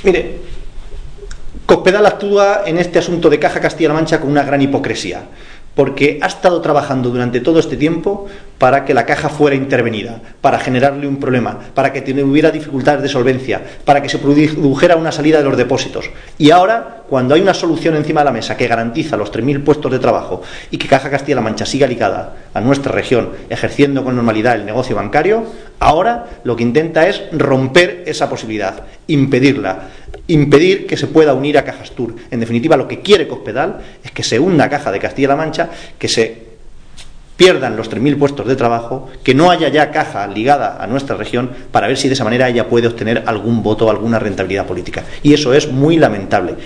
Mire, Cospedal actúa en este asunto de Caja Castilla-La Mancha con una gran hipocresía, porque ha estado trabajando durante todo este tiempo para que la caja fuera intervenida, para generarle un problema, para que hubiera dificultades de solvencia, para que se produjera una salida de los depósitos. Y ahora, cuando hay una solución encima de la mesa que garantiza los 3.000 puestos de trabajo y que Caja Castilla-La Mancha siga ligada a nuestra región, ejerciendo con normalidad el negocio bancario, ahora lo que intenta es romper esa posibilidad, impedirla, impedir que se pueda unir a Cajastur. En definitiva, lo que quiere Cospedal es que se hunda Caja de Castilla-La Mancha, que se pierdan los 3.000 puestos de trabajo, que no haya ya caja ligada a nuestra región, para ver si de esa manera ella puede obtener algún voto, alguna rentabilidad política. Y eso es muy lamentable.